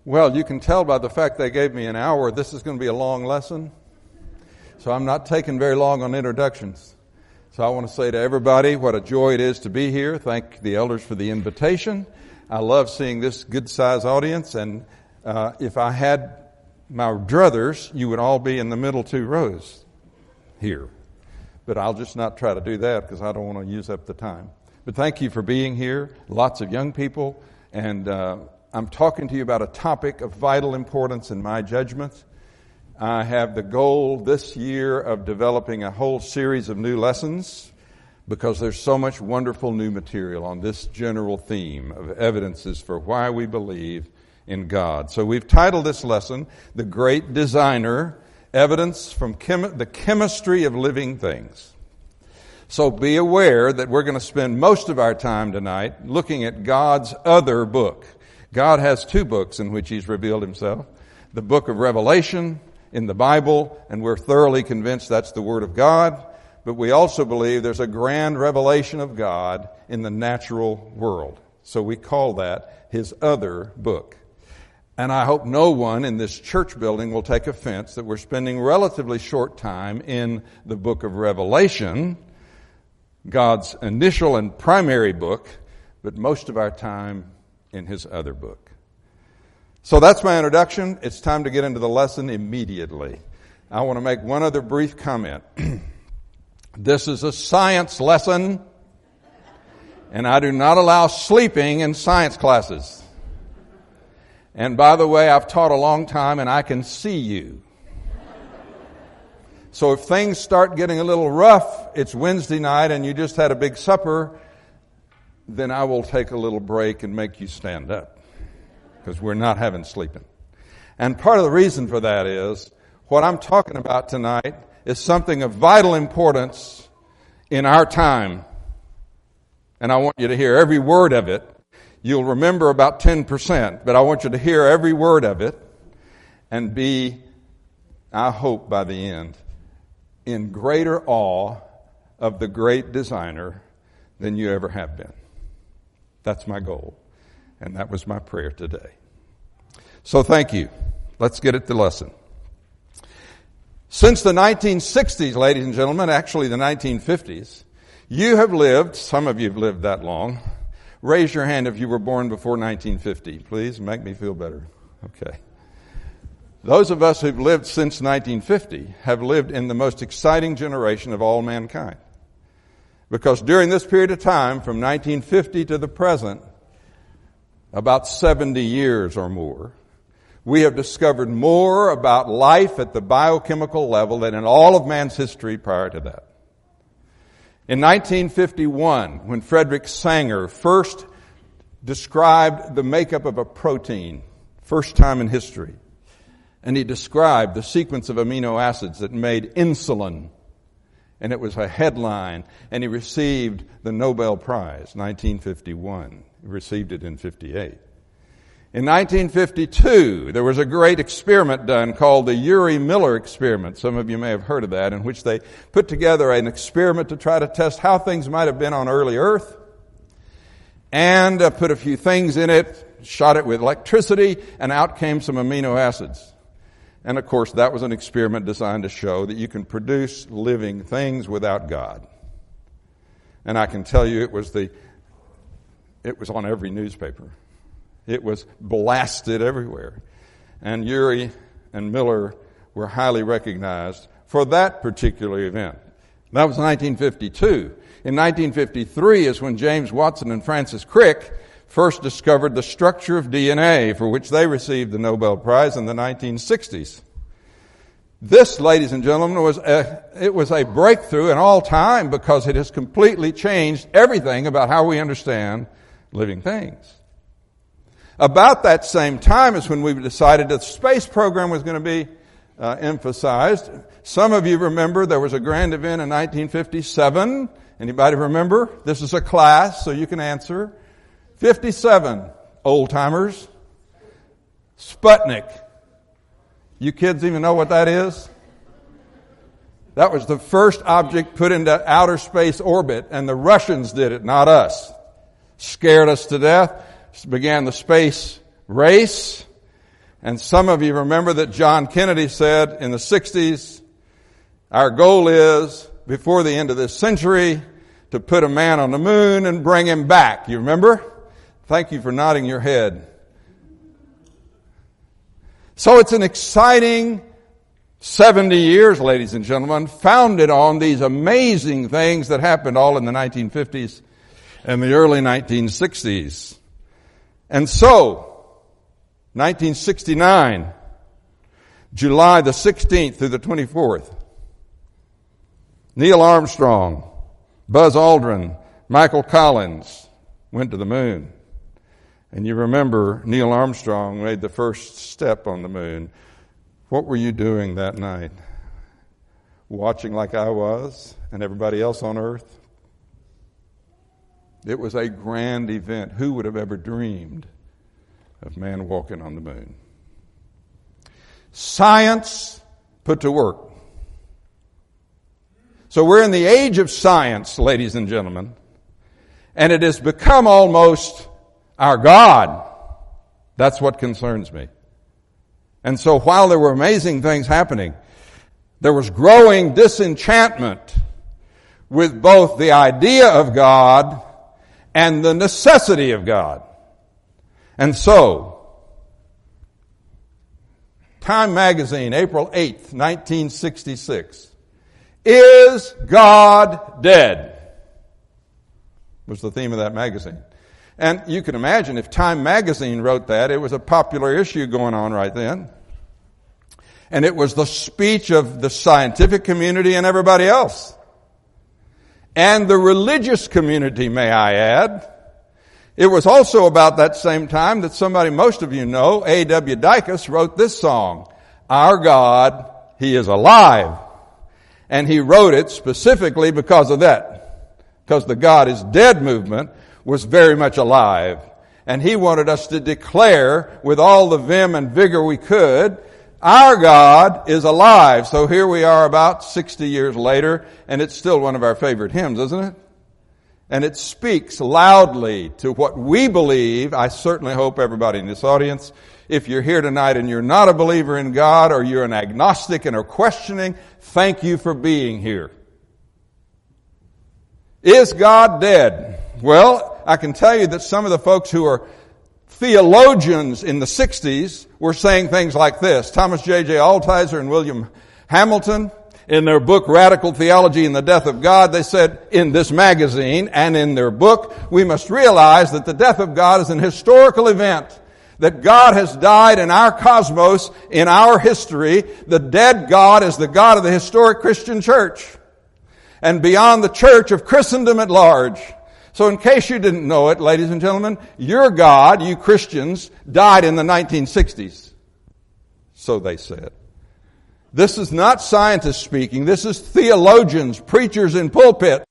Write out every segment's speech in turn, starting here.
Well, you can tell by the fact they gave me an hour, this is going to be a long lesson. So I'm not taking very long on introductions. So I want to say to everybody what a joy it is to be here. Thank the elders for the invitation. I love seeing this good-sized audience. And if I had my druthers, you would all be in the middle two rows here. But I'll just not try to do that because I don't want to use up the time. But thank you for being here. Lots of young people. And I'm talking to you about a topic of vital importance in my judgment. I have the goal this year of developing a whole series of new lessons because there's so much wonderful new material on this general theme of evidences for why we believe in God. So we've titled this lesson, The Great Designer, Evidence from the Chemistry of Living Things. So be aware that we're going to spend most of our time tonight looking at God's other book. God has two books in which He's revealed Himself. The book of Revelation in the Bible, and we're thoroughly convinced that's the Word of God. But we also believe there's a grand revelation of God in the natural world. So we call that His other book. And I hope no one in this church building will take offense that we're spending relatively short time in the book of Revelation, God's initial and primary book, but most of our time in His other book. So that's my introduction. It's time to get into the lesson immediately. I want to make one other brief comment. This is a science lesson, and I do not allow sleeping in science classes. And by the way, I've taught a long time, and I can see you. So if things start getting a little rough, it's Wednesday night and you just had a big supper, then I will take a little break and make you stand up because we're not having sleeping. And part of the reason for that is what I'm talking about tonight is something of vital importance in our time. And I want you to hear every word of it. You'll remember about 10%, but I want you to hear every word of it and be, I hope by the end, in greater awe of the great designer than you ever have been. That's my goal. And that was my prayer today. So thank you. Let's get at the lesson. Since the 1960s, ladies and gentlemen, actually the 1950s, you have lived, some of you have lived that long. Raise your hand if you were born before 1950. Please make me feel better. Okay. Those of us who've lived since 1950 have lived in the most exciting generation of all mankind. Because during this period of time, from 1950 to the present, about 70 years or more, we have discovered more about life at the biochemical level than in all of man's history prior to that. In 1951, when Frederick Sanger first described the makeup of a protein, first time in history, and he described the sequence of amino acids that made insulin, and it was a headline, and he received the Nobel Prize, 1951. He received it in 58. In 1952, there was a great experiment done called the Urey-Miller experiment. Some of you may have heard of that, in which they put together an experiment to try to test how things might have been on early Earth, and put a few things in it, shot it with electricity, and out came some amino acids. And of course, that was an experiment designed to show that you can produce living things without God. And I can tell you it was on every newspaper. It was blasted everywhere. And Urey and Miller were highly recognized for that particular event. That was 1952. In 1953 is when James Watson and Francis Crick first discovered the structure of DNA, for which they received the Nobel Prize in the 1960s. This, ladies and gentlemen, was a breakthrough in all time because it has completely changed everything about how we understand living things. About that same time is when we decided that the space program was going to be emphasized. Some of you remember there was a grand event in 1957. Anybody remember? This is a class, so you can answer. 57, old-timers. Sputnik. You kids even know what that is? That was the first object put into outer space orbit, and the Russians did it, not us. Scared us to death. Began the space race. And some of you remember that John Kennedy said in the 60s, our goal is, before the end of this century, to put a man on the moon and bring him back. You remember? Thank you for nodding your head. So it's an exciting 70 years, ladies and gentlemen, founded on these amazing things that happened all in the 1950s and the early 1960s. And so, 1969, July the 16th through the 24th, Neil Armstrong, Buzz Aldrin, Michael Collins went to the moon. And you remember Neil Armstrong made the first step on the moon. What were you doing that night? Watching like I was and everybody else on Earth? It was a grand event. Who would have ever dreamed of man walking on the moon? Science put to work. So we're in the age of science, ladies and gentlemen, and it has become almost our God. That's what concerns me. And so while there were amazing things happening, there was growing disenchantment with both the idea of God and the necessity of God. And so, Time magazine, April 8th, 1966, Is God Dead? Was the theme of that magazine. And you can imagine if Time magazine wrote that, it was a popular issue going on right then. And it was the speech of the scientific community and everybody else. And the religious community, may I add. It was also about that same time that somebody most of you know, A.W. Dicus, wrote this song, Our God, He is Alive. And he wrote it specifically because of that. Because the God is Dead movement was very much alive. And he wanted us to declare with all the vim and vigor we could, our God is alive. So here we are about 60 years later, and it's still one of our favorite hymns, isn't it? And it speaks loudly to what we believe. I certainly hope everybody in this audience, if you're here tonight and you're not a believer in God or you're an agnostic and are questioning, thank you for being here. Is God dead? Well, I can tell you that some of the folks who are theologians in the 60s were saying things like this. Thomas J.J. Altizer and William Hamilton, in their book, Radical Theology and the Death of God, they said in this magazine and in their book, we must realize that the death of God is an historical event. That God has died in our cosmos, in our history. The dead God is the God of the historic Christian church. And beyond the church of Christendom at large. So in case you didn't know it, ladies and gentlemen, your God, you Christians, died in the 1960s. So they said. This is not scientists speaking. This is theologians, preachers in pulpit.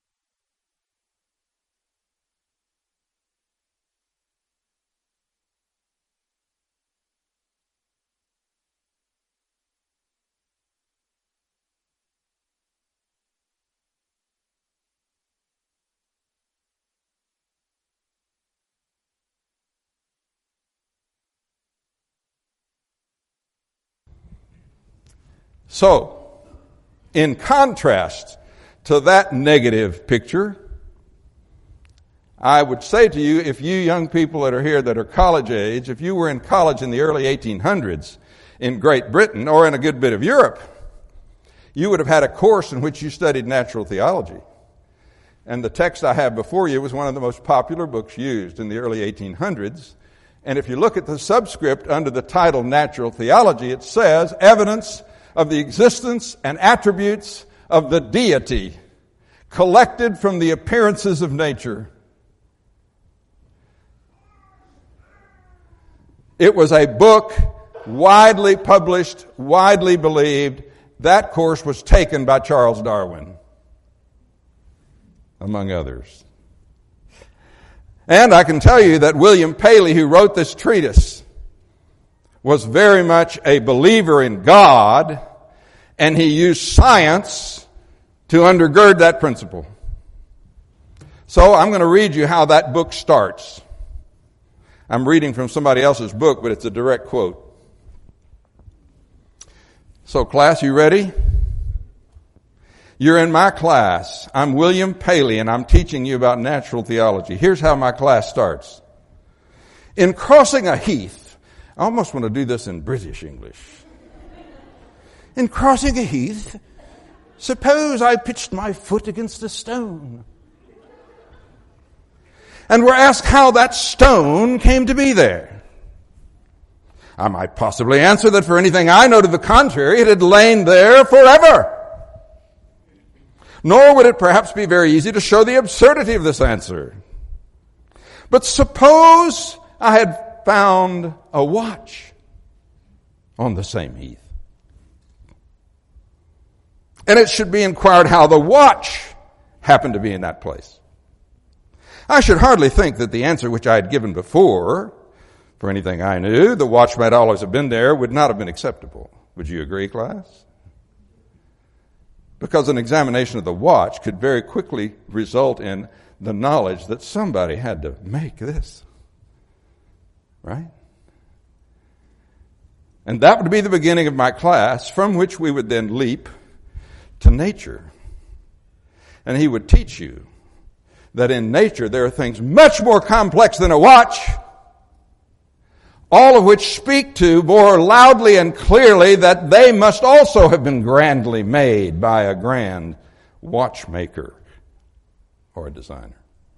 So, in contrast to that negative picture, I would say to you, if you young people that are here that are college age, if you were in college in the early 1800s in Great Britain or in a good bit of Europe, you would have had a course in which you studied natural theology. And the text I have before you was one of the most popular books used in the early 1800s. And if you look at the subscript under the title Natural Theology, it says, Evidence of the existence and attributes of the deity collected from the appearances of nature. It was a book widely published, widely believed. That course was taken by Charles Darwin, among others. And I can tell you that William Paley, who wrote this treatise, was very much a believer in God, and he used science to undergird that principle. So I'm going to read you how that book starts. I'm reading from somebody else's book, but it's a direct quote. So class, you ready? You're in my class. I'm William Paley and I'm teaching you about natural theology. Here's how my class starts. In crossing a heath, I almost want to do this in British English. In crossing a heath, suppose I pitched my foot against a stone. And were asked how that stone came to be there. I might possibly answer that for anything I know to the contrary, it had lain there forever. Nor would it perhaps be very easy to show the absurdity of this answer. But suppose I had found a watch on the same heath. And it should be inquired how the watch happened to be in that place. I should hardly think that the answer which I had given before, for anything I knew, the watch might always have been there, would not have been acceptable. Would you agree, class? Because an examination of the watch could very quickly result in the knowledge that somebody had to make this. Right? And that would be the beginning of my class, from which we would then leap to nature. And he would teach you that in nature there are things much more complex than a watch, all of which speak to more loudly and clearly that they must also have been grandly made by a grand watchmaker or a designer.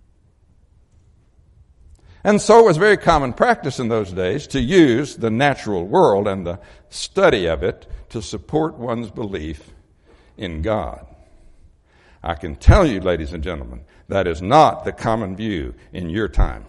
And so it was very common practice in those days to use the natural world and the study of it to support one's belief in God. I can tell you, ladies and gentlemen, that is not the common view in your time.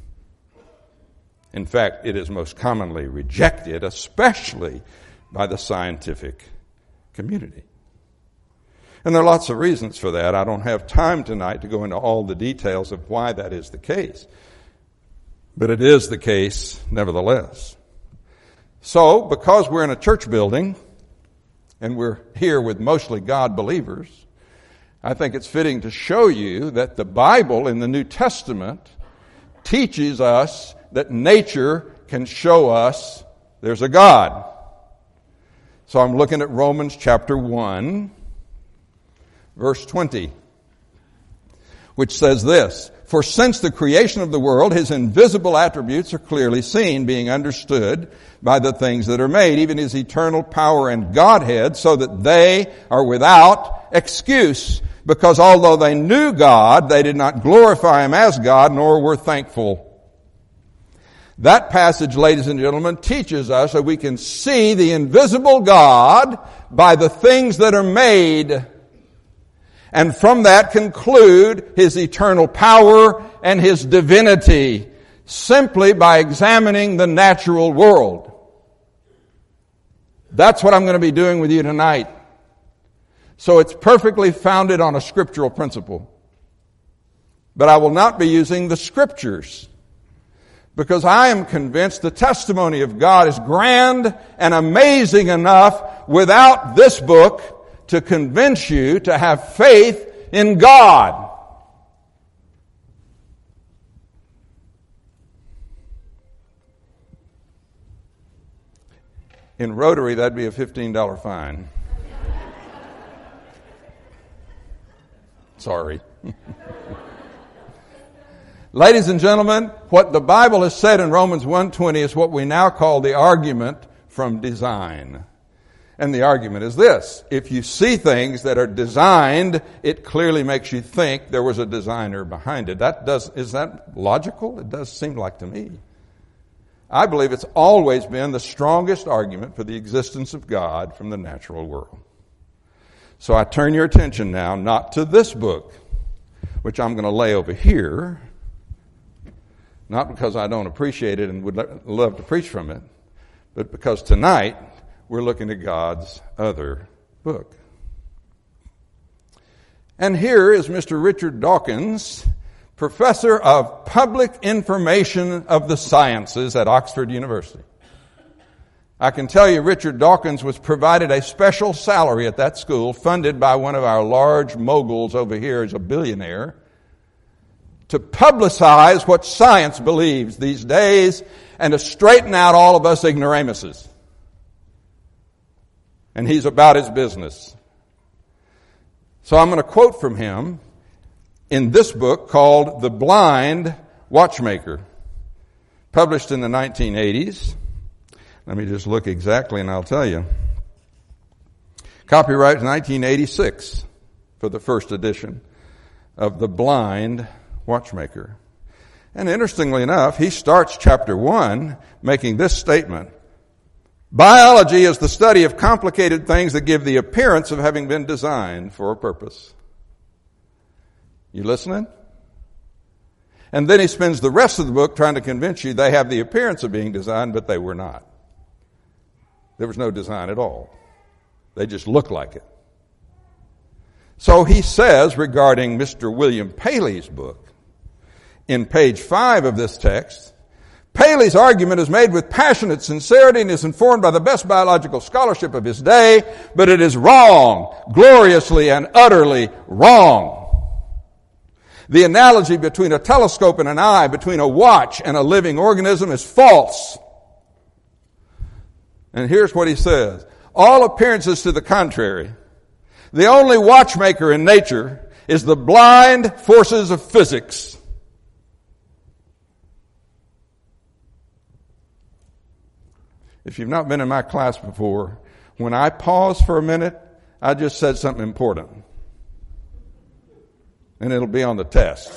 In fact, it is most commonly rejected, especially by the scientific community. And there are lots of reasons for that. I don't have time tonight to go into all the details of why that is the case. But it is the case nevertheless. So, because we're in a church building, and we're here with mostly God believers, I think it's fitting to show you that the Bible in the New Testament teaches us that nature can show us there's a God. So I'm looking at Romans chapter 1, verse 20, which says this: For since the creation of the world, his invisible attributes are clearly seen, being understood by the things that are made, even his eternal power and Godhead, so that they are without excuse. Because although they knew God, they did not glorify him as God, nor were thankful. That passage, ladies and gentlemen, teaches us that we can see the invisible God by the things that are made, and from that conclude his eternal power and his divinity, simply by examining the natural world. That's what I'm going to be doing with you tonight. So it's perfectly founded on a scriptural principle. But I will not be using the scriptures, because I am convinced the testimony of God is grand and amazing enough without this book to convince you to have faith in God. In Rotary, that'd be a $15 fine. Sorry. Ladies and gentlemen, what the Bible has said in Romans 1:20 is what we now call the argument from design. And the argument is this: if you see things that are designed, it clearly makes you think there was a designer behind it. Is that logical? It does seem like to me. I believe it's always been the strongest argument for the existence of God from the natural world. So I turn your attention now not to this book, which I'm going to lay over here, not because I don't appreciate it and would love to preach from it, but because tonight we're looking at God's other book. And here is Mr. Richard Dawkins, professor of public information of the sciences at Oxford University. I can tell you Richard Dawkins was provided a special salary at that school, funded by one of our large moguls over here, as a billionaire, to publicize what science believes these days and to straighten out all of us ignoramuses. And he's about his business. So I'm going to quote from him in this book called The Blind Watchmaker, published in the 1980s. Let me just look exactly and I'll tell you. Copyright 1986 for the first edition of The Blind Watchmaker. And interestingly enough, he starts chapter 1 making this statement. Biology is the study of complicated things that give the appearance of having been designed for a purpose. You listening? And then he spends the rest of the book trying to convince you they have the appearance of being designed, but they were not. There was no design at all. They just looked like it. So he says regarding Mr. William Paley's book, in page 5 of this text, Paley's argument is made with passionate sincerity and is informed by the best biological scholarship of his day, but it is wrong, gloriously and utterly wrong. The analogy between a telescope and an eye, between a watch and a living organism is false. And here's what he says. All appearances to the contrary. The only watchmaker in nature is the blind forces of physics. If you've not been in my class before, when I pause for a minute, I just said something important. And it'll be on the test.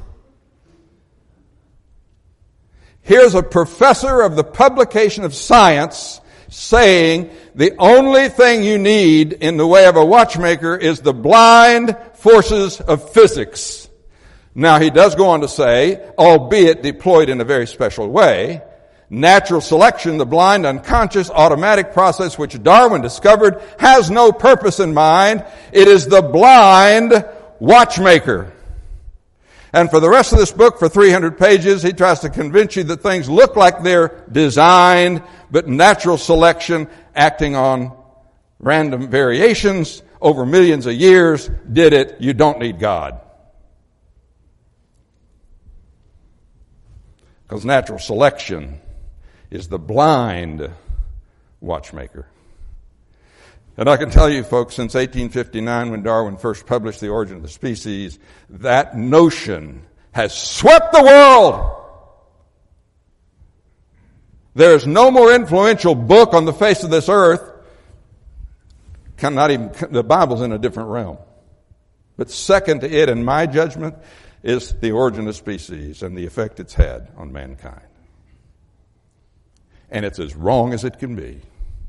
Here's a professor of the publication of science saying the only thing you need in the way of a watchmaker is the blind forces of physics. Now he does go on to say, albeit deployed in a very special way, natural selection, the blind, unconscious, automatic process which Darwin discovered, has no purpose in mind. It is the blind watchmaker. And for the rest of this book, for 300 pages, he tries to convince you that things look like they're designed, but natural selection, acting on random variations over millions of years, did it. You don't need God. Because natural selection is the blind watchmaker. And I can tell you, folks, since 1859, when Darwin first published The Origin of the Species, that notion has swept the world. There is no more influential book on the face of this earth. The Bible's in a different realm. But second to it, in my judgment, is The Origin of Species and the effect it's had on mankind. And it's as wrong as it can be.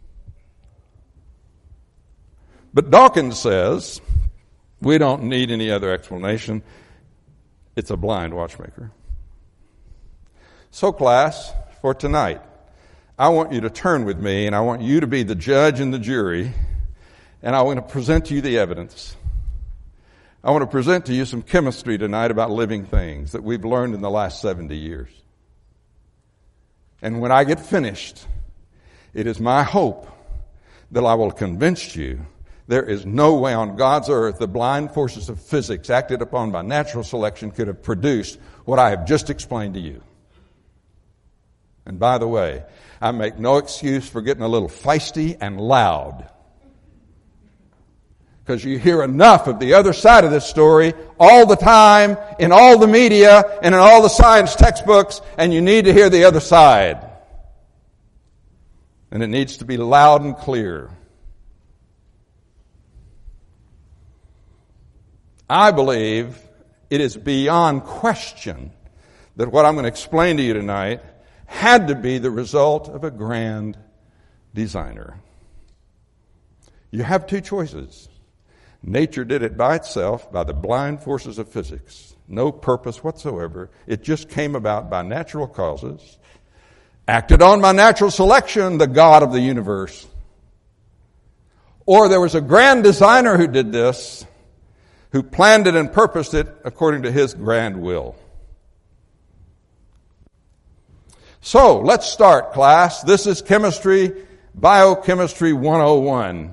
But Dawkins says, we don't need any other explanation. It's a blind watchmaker. So class, for tonight, I want you to turn with me, and I want you to be the judge and the jury, and I want to present to you the evidence. I want to present to you some chemistry tonight about living things that we've learned in the last 70 years. And when I get finished, it is my hope that I will convince you there is no way on God's earth the blind forces of physics acted upon by natural selection could have produced what I have just explained to you. And by the way, I make no excuse for getting a little feisty and loud. Because you hear enough of the other side of this story all the time, in all the media, and in all the science textbooks, and you need to hear the other side. And it needs to be loud and clear. I believe it is beyond question that what I'm going to explain to you tonight had to be the result of a grand designer. You have two choices. Nature did it by itself, by the blind forces of physics. No purpose whatsoever. It just came about by natural causes. Acted on by natural selection, the God of the universe. Or there was a grand designer who did this, who planned it and purposed it according to his grand will. So, let's start, class. This is Chemistry, Biochemistry 101.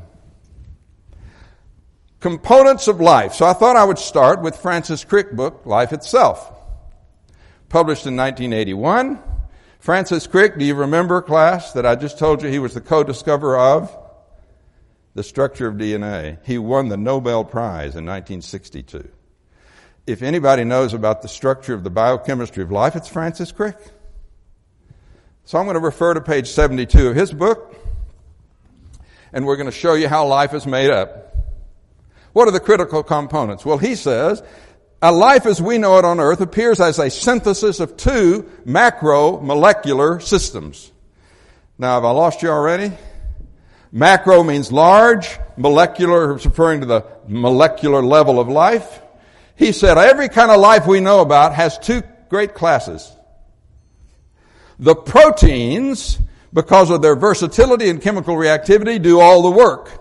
Components of life. So I thought I would start with Francis Crick's book, Life Itself. Published in 1981. Francis Crick, do you remember, class, that I just told you he was the co-discoverer of the structure of DNA. He won the Nobel Prize in 1962. If anybody knows about the structure of the biochemistry of life, it's Francis Crick. So I'm going to refer to page 72 of his book, and we're going to show you how life is made up. What are the critical components? Well, he says, a life as we know it on earth appears as a synthesis of two macromolecular systems. Now, have I lost you already? Macro means large, molecular is referring to the molecular level of life. He said every kind of life we know about has two great classes. The proteins, because of their versatility and chemical reactivity, do all the work.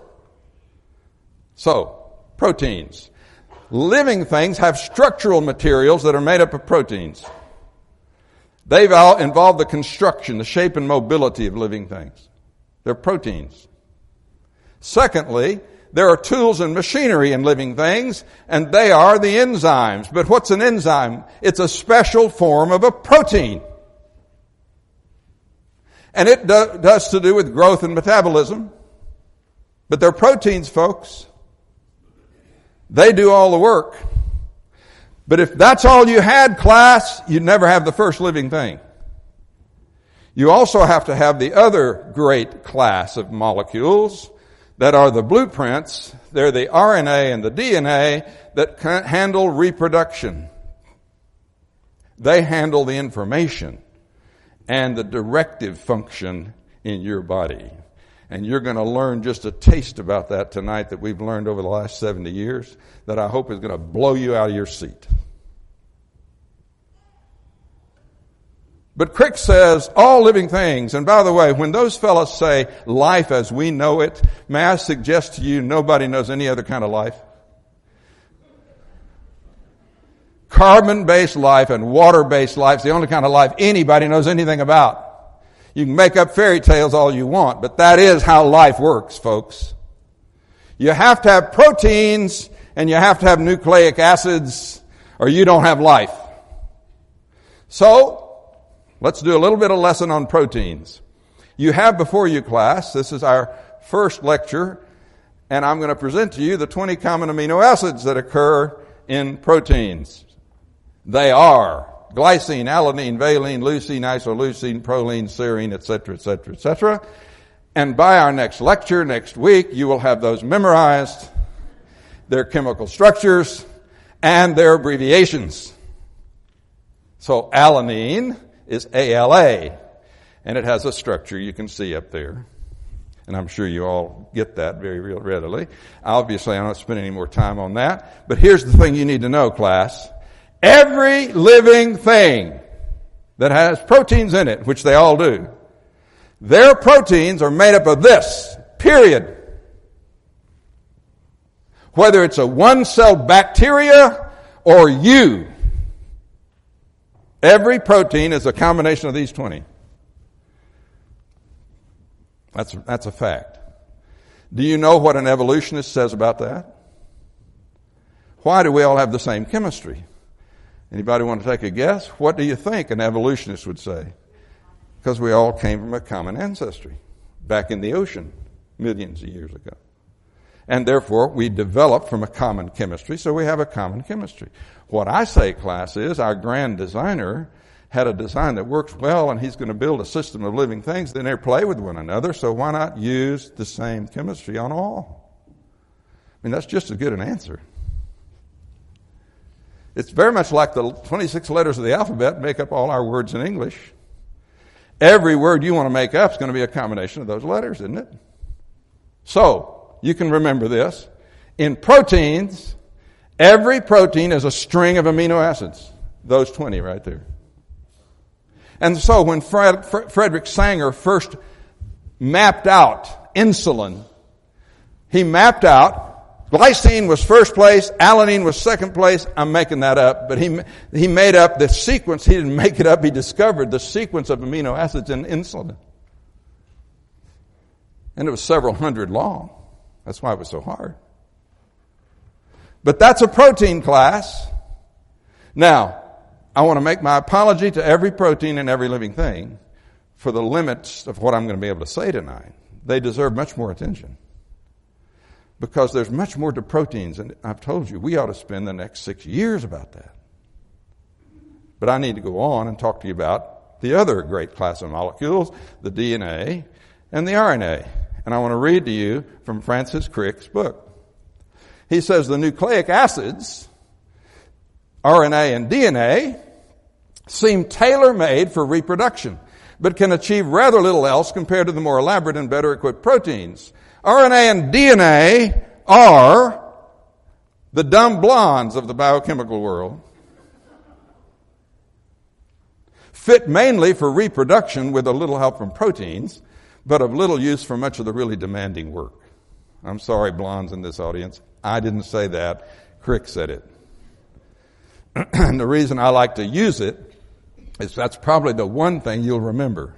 So, proteins. Living things have structural materials that are made up of proteins. They've all involved the construction, the shape and mobility of living things. They're proteins. Secondly, there are tools and machinery in living things, and they are the enzymes. But what's an enzyme? It's a special form of a protein. And it does to do with growth and metabolism. But they're proteins, folks. They do all the work. But if that's all you had, class, you'd never have the first living thing. You also have to have the other great class of molecules that are the blueprints. They're the RNA and the DNA that handle reproduction. They handle the information and the directive function in your body. And you're going to learn just a taste about that tonight that we've learned over the last 70 years that I hope is going to blow you out of your seat. But Crick says all living things, and by the way, when those fellows say life as we know it, may I suggest to you nobody knows any other kind of life? Carbon-based life and water-based life is the only kind of life anybody knows anything about. You can make up fairy tales all you want, but that is how life works, folks. You have to have proteins and you have to have nucleic acids or you don't have life. So, let's do a little bit of lesson on proteins. You have before you, class, this is our first lecture, and I'm going to present to you the 20 common amino acids that occur in proteins. They are glycine, alanine, valine, leucine, isoleucine, proline, serine, etc., etc., etc. And by our next lecture, next week, you will have those memorized, their chemical structures, and their abbreviations. So alanine is ALA, and it has a structure you can see up there. And I'm sure you all get that very readily. Obviously, I'm not spending any more time on that. But here's the thing you need to know, class. Every living thing that has proteins in it, which they all do, their proteins are made up of this, period. Whether it's a one-celled bacteria or you, every protein is a combination of these 20. That's a fact. Do you know what an evolutionist says about that? Why do we all have the same chemistry? Anybody want to take a guess? What do you think an evolutionist would say? Because we all came from a common ancestry back in the ocean millions of years ago. And therefore, we developed from a common chemistry, so we have a common chemistry. What I say, class, is our grand designer had a design that works well, and he's going to build a system of living things that interplay with one another, so why not use the same chemistry on all? I mean, that's just as good an answer. It's very much like the 26 letters of the alphabet make up all our words in English. Every word you want to make up is going to be a combination of those letters, isn't it? So, you can remember this. In proteins, every protein is a string of amino acids. Those 20 right there. And so when Frederick Sanger first mapped out insulin, he mapped out glycine was first place, alanine was second place. I'm making that up, but he made up the sequence. He didn't make it up. He discovered the sequence of amino acids in insulin. And it was several hundred long. That's why it was so hard. But that's a protein, class. Now, I want to make my apology to every protein and every living thing for the limits of what I'm going to be able to say tonight. They deserve much more attention. Because there's much more to proteins, and I've told you, we ought to spend the next 6 years about that. But I need to go on and talk to you about the other great class of molecules, the DNA and the RNA. And I want to read to you from Francis Crick's book. He says the nucleic acids, RNA and DNA, seem tailor-made for reproduction, but can achieve rather little else compared to the more elaborate and better equipped proteins. RNA and DNA are the dumb blondes of the biochemical world, fit mainly for reproduction with a little help from proteins, but of little use for much of the really demanding work. I'm sorry, blondes in this audience. I didn't say that. Crick said it. And the reason I like to use it is that's probably the one thing you'll remember.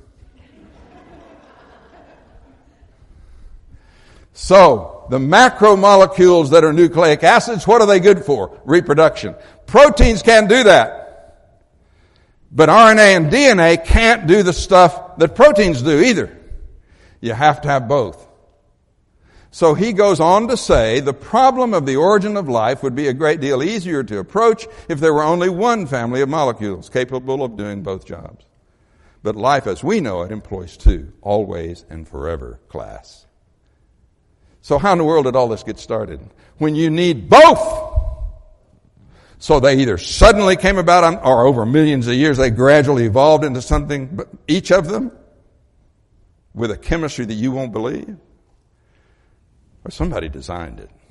So, the macromolecules that are nucleic acids, what are they good for? Reproduction. Proteins can't do that. But RNA and DNA can't do the stuff that proteins do either. You have to have both. So he goes on to say the problem of the origin of life would be a great deal easier to approach if there were only one family of molecules capable of doing both jobs. But life as we know it employs two, always and forever class. So how in the world did all this get started? When you need both. So they either suddenly came about, or over millions of years they gradually evolved into something, but each of them with a chemistry that you won't believe, or somebody designed it.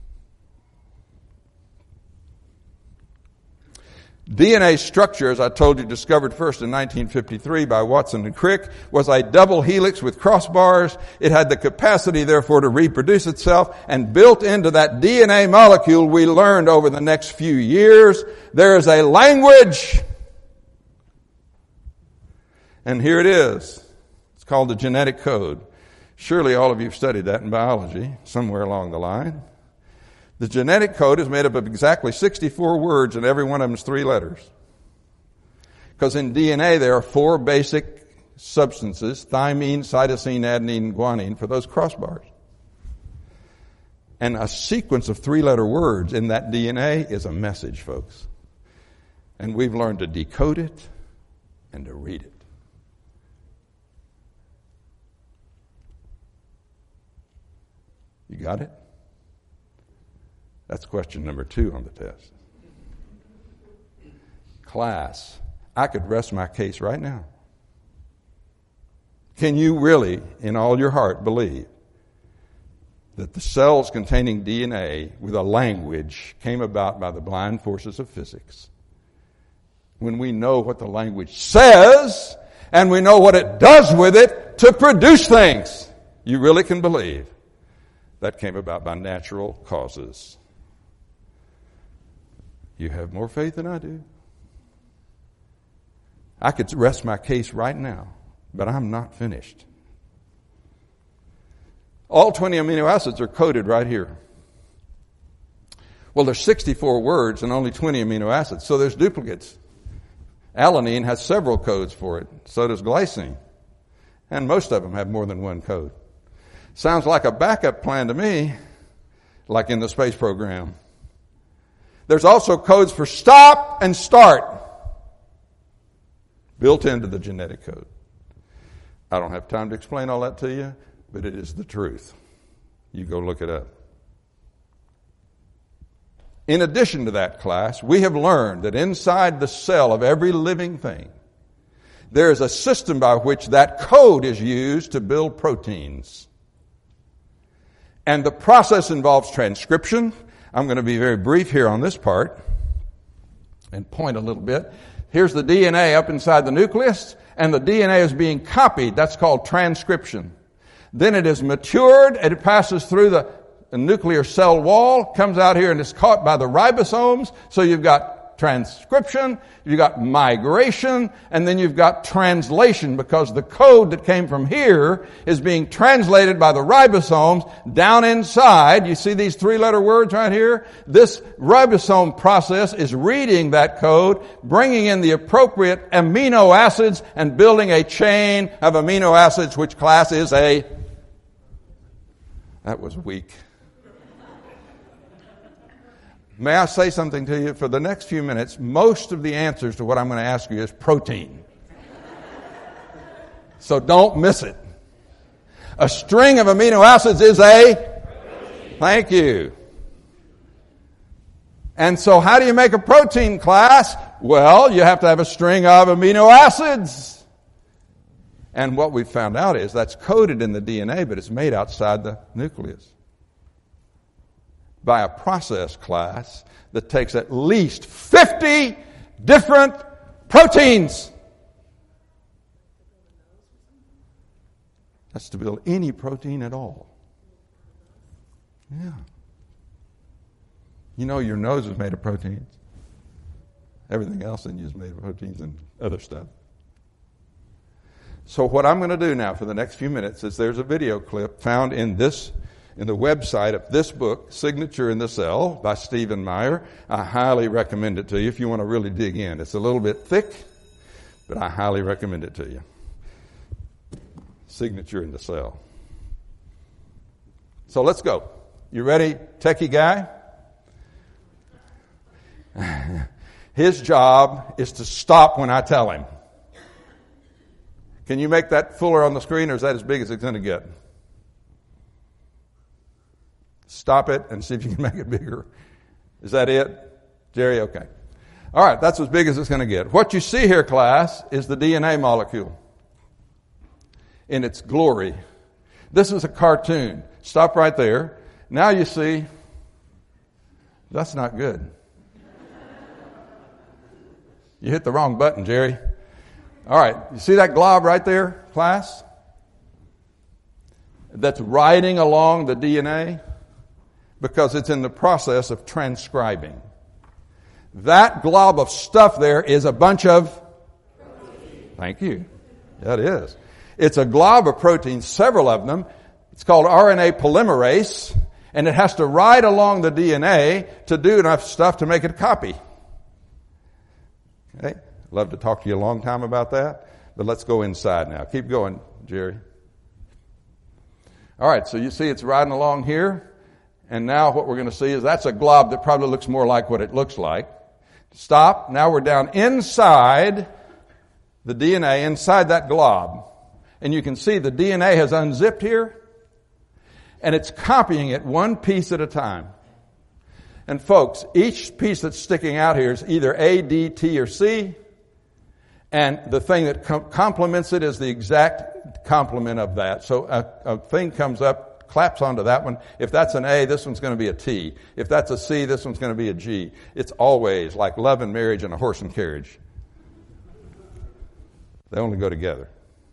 DNA structure, as I told you, discovered first in 1953 by Watson and Crick, was a double helix with crossbars. It had the capacity, therefore, to reproduce itself, and built into that DNA molecule we learned over the next few years, there is a language. And here it is. It's called the genetic code. Surely all of you have studied that in biology, somewhere along the line. The genetic code is made up of exactly 64 words, and every one of them is 3 letters. Because in DNA there are 4 basic substances, thymine, cytosine, adenine, and guanine, for those crossbars. And a sequence of 3-letter words in that DNA is a message, folks. And we've learned to decode it and to read it. You got it? That's question number 2 on the test. Class, I could rest my case right now. Can you really, in all your heart, believe that the cells containing DNA with a language came about by the blind forces of physics? When we know what the language says, and we know what it does with it to produce things, you really can believe that came about by natural causes. You have more faith than I do. I could rest my case right now, but I'm not finished. All 20 amino acids are coded right here. Well, there's 64 words and only 20 amino acids, so there's duplicates. Alanine has several codes for it. So does glycine. And most of them have more than one code. Sounds like a backup plan to me, like in the space program. There's also codes for stop and start built into the genetic code. I don't have time to explain all that to you, but it is the truth. You go look it up. In addition to that, class, we have learned that inside the cell of every living thing, there is a system by which that code is used to build proteins. And the process involves transcription. I'm going to be very brief here on this part and point a little bit. Here's the DNA up inside the nucleus, and the DNA is being copied. That's called transcription. Then it is matured, and it passes through the nuclear cell wall, comes out here and is caught by the ribosomes. So you've got transcription, you've got migration, and then you've got translation, because the code that came from here is being translated by the ribosomes down inside. You see these 3-letter words right here? This ribosome process is reading that code, bringing in the appropriate amino acids, and building a chain of amino acids, which class is a... That was weak. May I say something to you? For the next few minutes, most of the answers to what I'm going to ask you is protein. So don't miss it. A string of amino acids is a protein. Thank you. And so how do you make a protein, class? Well, you have to have a string of amino acids. And what we've found out is that's coded in the DNA, but it's made outside the nucleus by a process, class, that takes at least 50 different proteins. That's to build any protein at all. Yeah. You know your nose is made of proteins. Everything else in you is made of proteins and other stuff. So what I'm going to do now for the next few minutes is there's a video clip found in the website of this book, Signature in the Cell by Stephen Meyer. I highly recommend it to you if you want to really dig in. It's a little bit thick, but I highly recommend it to you. Signature in the Cell. So let's go. You ready, techie guy? His job is to stop when I tell him. Can you make that fuller on the screen, or is that as big as it's going to get? Stop it and see if you can make it bigger. Is that it? Jerry, okay. All right, that's as big as it's going to get. What you see here, class, is the DNA molecule in its glory. This is a cartoon. Stop right there. Now you see, that's not good. You hit the wrong button, Jerry. All right, you see that glob right there, class? That's riding along the DNA because it's in the process of transcribing. That glob of stuff there is a bunch of protein. Thank you. That is. It's a glob of proteins, several of them. It's called RNA polymerase, and it has to ride along the DNA to do enough stuff to make it a copy. Okay? Love to talk to you a long time about that, but let's go inside now. Keep going, Jerry. All right, so you see it's riding along here, and now what we're going to see is that's a glob that probably looks more like what it looks like. Stop. Now we're down inside the DNA, inside that glob. And you can see the DNA has unzipped here, and it's copying it one piece at a time. And folks, each piece that's sticking out here is either A, D, T, or C, and the thing that complements it is the exact complement of that. So a thing comes up, claps onto that one. If that's an A, this one's going to be a T. If that's a C, this one's going to be a G. It's always like love and marriage and a horse and carriage. They only go together.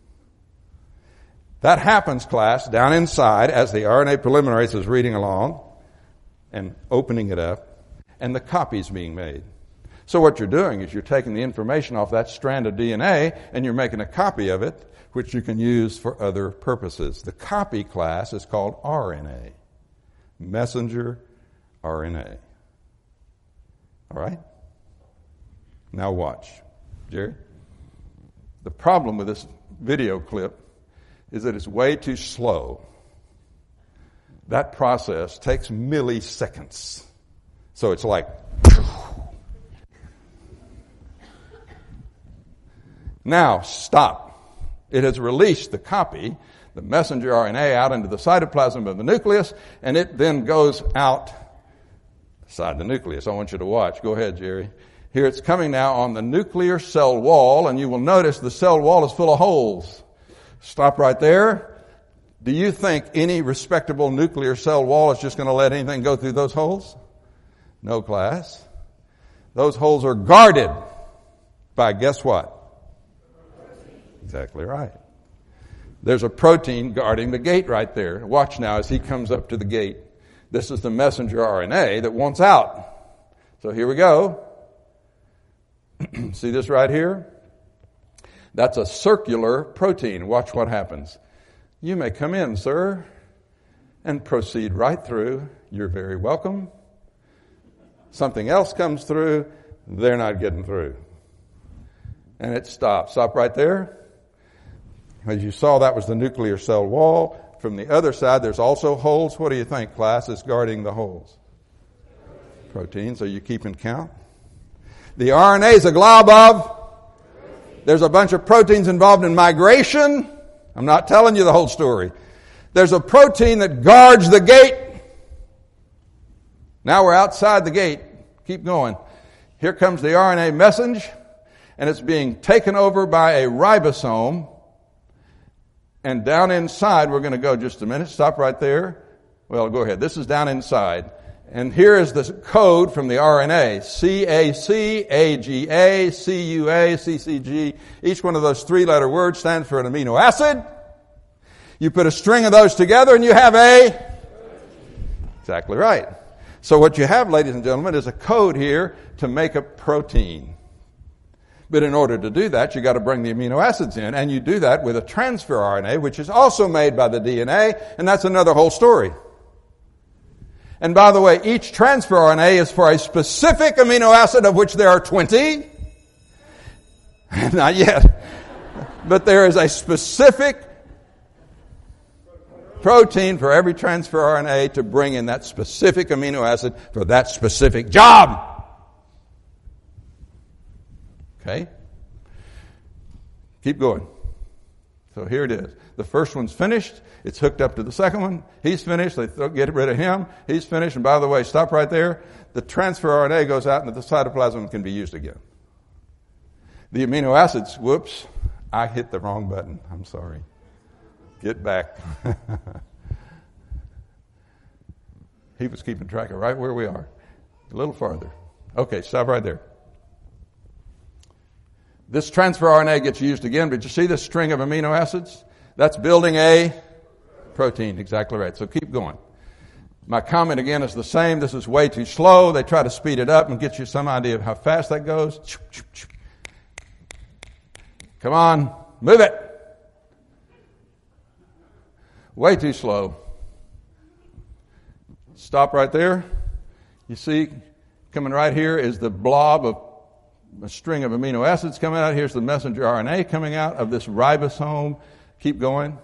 That happens, class, down inside as the RNA polymerase is reading along and opening it up, and the copy's being made. So what you're doing is you're taking the information off that strand of DNA and you're making a copy of it, which you can use for other purposes. The copy, class, is called RNA, messenger RNA. All right? Now watch. Jerry? The problem with this video clip is that it's way too slow. That process takes milliseconds. So it's like, now stop. It has released the copy, the messenger RNA, out into the cytoplasm of the nucleus, and it then goes outside the nucleus. I want you to watch. Go ahead, Jerry. Here it's coming now on the nuclear cell wall, and you will notice the cell wall is full of holes. Stop right there. Do you think any respectable nuclear cell wall is just going to let anything go through those holes? No, class. Those holes are guarded by guess what? Exactly right. There's a protein guarding the gate right there. Watch now as he comes up to the gate. This is the messenger RNA that wants out. So here we go. See this right here? That's a circular protein. Watch what happens. You may come in, sir, and proceed right through. You're very welcome. Something else comes through. They're not getting through. And it stops. Stop right there. As you saw, that was the nuclear cell wall. From the other side, there's also holes. What do you think, class, is guarding the holes? proteins. Are you keeping count? The RNA is a glob of? There's a bunch of proteins involved in migration. I'm not telling you the whole story. There's a protein that guards the gate. Now we're outside the gate. Keep going. Here comes the RNA message, and it's being taken over by a ribosome. And down inside, we're going to go just a minute. Stop right there. Well, go ahead. This is down inside. And here is the code from the RNA. CAC, AGA, CUA, CCG. Each one of those three-letter words stands for an amino acid. You put a string of those together and you have a... Exactly right. So what you have, ladies and gentlemen, is a code here to make a protein. But in order to do that, you got to bring the amino acids in, and you do that with a transfer RNA, which is also made by the DNA, and that's another whole story. And by the way, each transfer RNA is for a specific amino acid, of which there are 20. Not yet. But there is a specific protein for every transfer RNA to bring in that specific amino acid for that specific job. Okay? Keep going. So here it is. The first one's finished. It's hooked up to the second one. He's finished. They get rid of him. He's finished. And by the way, stop right there. The transfer RNA goes out into the cytoplasm and can be used again. The amino acids, whoops, I hit the wrong button. I'm sorry. Get back. He was keeping track of right where we are. A little farther. Okay, stop right there. This transfer RNA gets used again, but you see this string of amino acids? That's building a protein. Exactly right. So keep going. My comment again is the same. This is way too slow. They try to speed it up and get you some idea of how fast that goes. Come on, move it. Way too slow. Stop right there. You see, coming right here is the blob of a string of amino acids coming out. Here's the messenger RNA coming out of this ribosome. Keep going.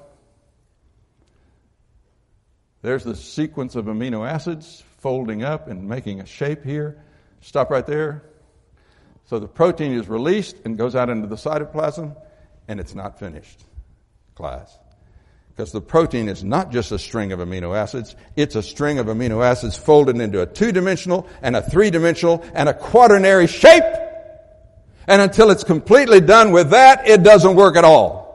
There's the sequence of amino acids folding up and making a shape here. Stop right there. So the protein is released and goes out into the cytoplasm, and it's not finished, class. Because the protein is not just a string of amino acids, it's a string of amino acids folded into a two-dimensional and a three-dimensional and a quaternary shape. And until it's completely done with that, it doesn't work at all.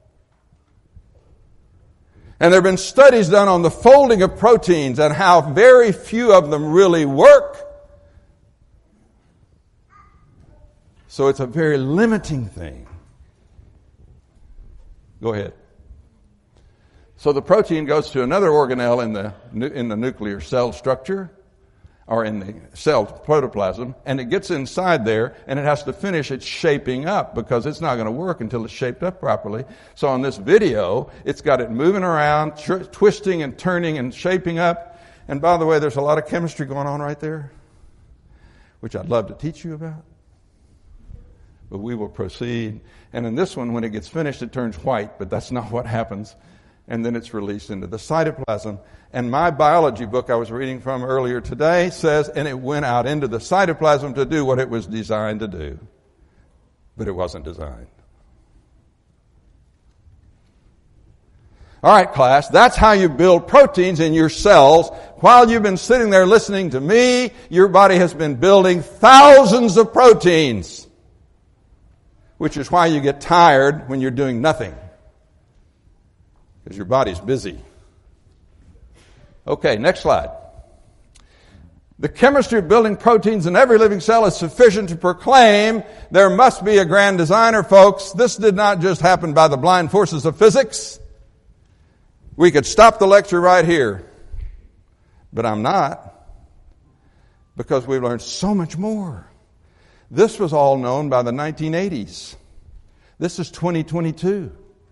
And there have been studies done on the folding of proteins and how very few of them really work. So it's a very limiting thing. Go ahead. So the protein goes to another organelle in the nuclear cell structure, or in the cell protoplasm, and it gets inside there, and it has to finish its shaping up because it's not going to work until it's shaped up properly. So on this video, it's got it moving around, twisting and turning and shaping up. And by the way, there's a lot of chemistry going on right there, which I'd love to teach you about. But we will proceed. And in this one, when it gets finished, it turns white, but that's not what happens. And then it's released into the cytoplasm. And my biology book I was reading from earlier today says, and it went out into the cytoplasm to do what it was designed to do. But it wasn't designed. All right, class, that's how you build proteins in your cells. While you've been sitting there listening to me, your body has been building thousands of proteins, which is why you get tired when you're doing nothing. Because your body's busy. Okay, next slide. The chemistry of building proteins in every living cell is sufficient to proclaim there must be a grand designer, folks. This did not just happen by the blind forces of physics. We could stop the lecture right here. But I'm not. Because we've learned so much more. This was all known by the 1980s. This is 2022.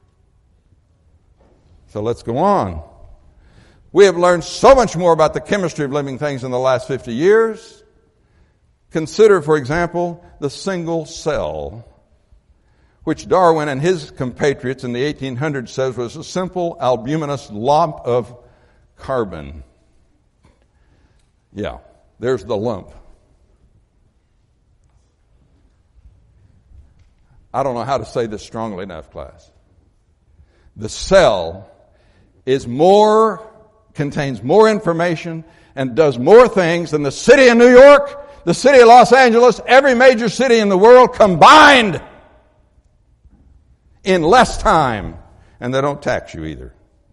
So let's go on. We have learned so much more about the chemistry of living things in the last 50 years. Consider, for example, the single cell, which Darwin and his compatriots in the 1800s says was a simple albuminous lump of carbon. Yeah, There's the lump. I don't know how to say this strongly enough, class. The cell contains more information and does more things than the city of New York, the city of Los Angeles, every major city in the world combined in less time. And they don't tax you either.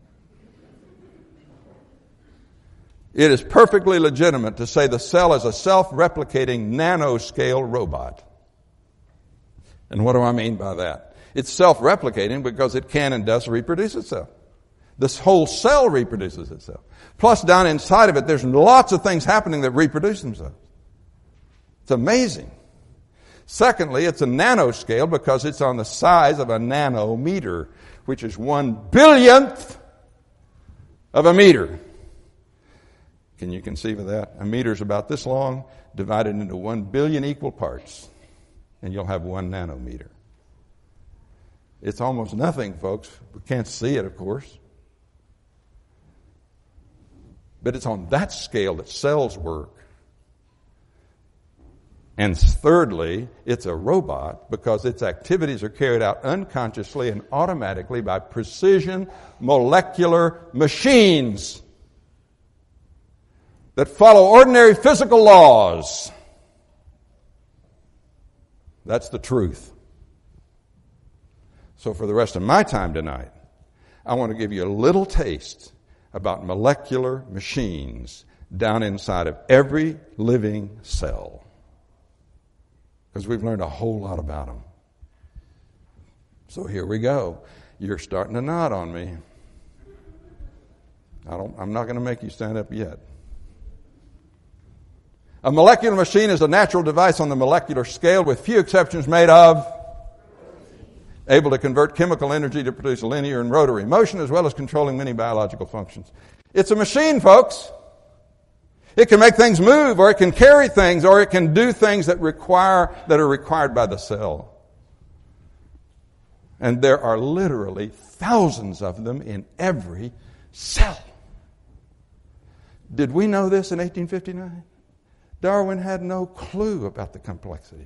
It is perfectly legitimate to say the cell is a self-replicating nanoscale robot. And what do I mean by that? It's self-replicating because it can and does reproduce itself. This whole cell reproduces itself. Plus, down inside of it, there's lots of things happening that reproduce themselves. It's amazing. Secondly, it's a nanoscale because it's on the size of a nanometer, which is 1/billionth of a meter. Can you conceive of that? A meter is about this long, divided into 1 billion equal parts, and you'll have 1 nanometer. It's almost nothing, folks. We can't see it, of course. But it's on that scale that cells work. And thirdly, it's a robot because its activities are carried out unconsciously and automatically by precision molecular machines that follow ordinary physical laws. That's the truth. So for the rest of my time tonight, I want to give you a little taste about molecular machines down inside of every living cell. Because we've learned a whole lot about them. So here we go. You're starting to nod on me. I'm not going to make you stand up yet. A molecular machine is a natural device on the molecular scale with few exceptions made of able to convert chemical energy to produce linear and rotary motion as well as controlling many biological functions. It's a machine, folks. It can make things move, or it can carry things, or it can do things that are required by the cell. And there are literally thousands of them in every cell. Did we know this in 1859? Darwin had no clue about the complexity.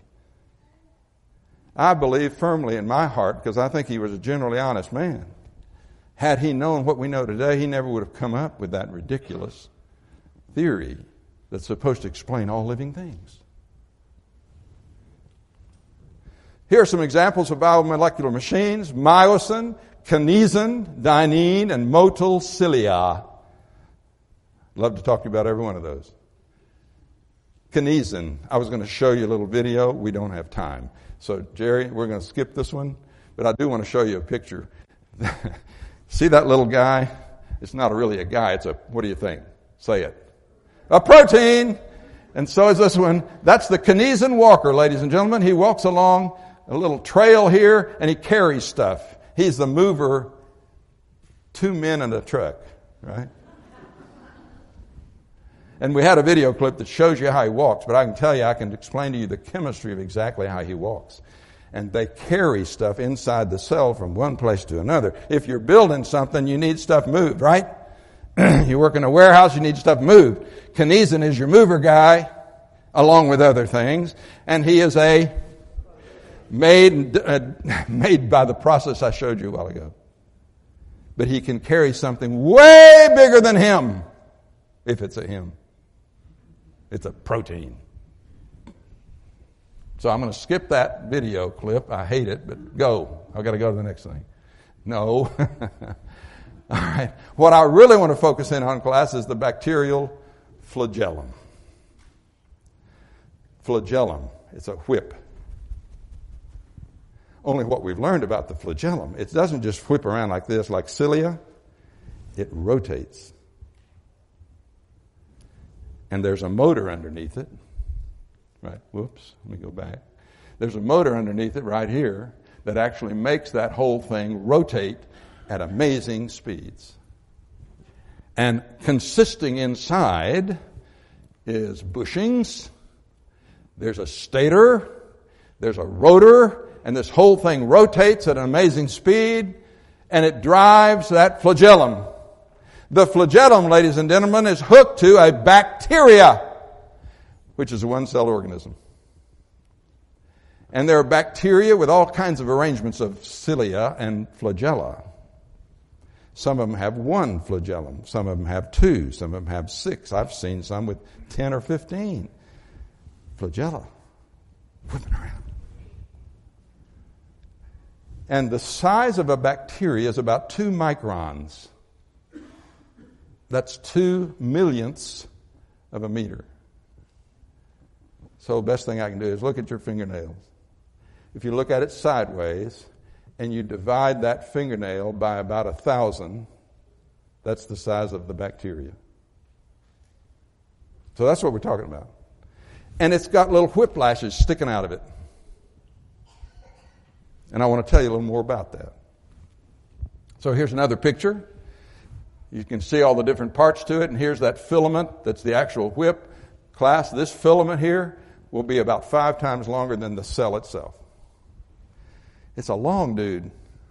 I believe firmly in my heart, because I think he was a generally honest man. Had he known what we know today, he never would have come up with that ridiculous theory that's supposed to explain all living things. Here are some examples of biomolecular machines: myosin, kinesin, dynein, and motile cilia. Love to talk to you about every one of those. Kinesin. I was going to show you a little video. We don't have time. So, Jerry, we're going to skip this one, but I do want to show you a picture. See that little guy? It's not really a guy. It's a, what do you think? Say it. A protein. And so is this one. That's the kinesin walker, ladies and gentlemen. He walks along a little trail here, and he carries stuff. He's the mover. 2 men in a truck, right? And we had a video clip that shows you how he walks, but I can tell you, I can explain to you the chemistry of exactly how he walks. And they carry stuff inside the cell from one place to another. If you're building something, you need stuff moved, right? You work in a warehouse, you need stuff moved. Kinesin is your mover guy, along with other things. And he is made by the process I showed you a while ago. But he can carry something way bigger than him, if it's a him. It's a protein. So I'm going to skip that video clip. I hate it, but go. I've got to go to the next thing. No. All right. What I really want to focus in on, class, is the bacterial flagellum. Flagellum. It's a whip. Only what we've learned about the flagellum, it doesn't just whip around like this, like cilia. It rotates. And there's a motor underneath it. Right, whoops, let me go back. There's a motor underneath it right here that actually makes that whole thing rotate at amazing speeds. And consisting inside is bushings, there's a stator, there's a rotor, and this whole thing rotates at an amazing speed, and it drives that flagellum. The flagellum, ladies and gentlemen, is hooked to a bacteria. which is a one-celled organism. And there are bacteria with all kinds of arrangements of cilia and flagella. Some of them have one flagellum. Some of them have two. Some of them have 6. I've seen some with 10 or 15 flagella whipping around. And the size of a bacteria is about 2 microns. That's 2 millionths of a meter. So the best thing I can do is look at your fingernails. If you look at it sideways and you divide that fingernail by about 1,000, that's the size of the bacteria. So that's what we're talking about. And it's got little whiplashes sticking out of it. And I want to tell you a little more about that. So here's another picture. You can see all the different parts to it, and here's that filament that's the actual whip. Class, this filament here will be about 5 times longer than the cell itself. It's a long dude.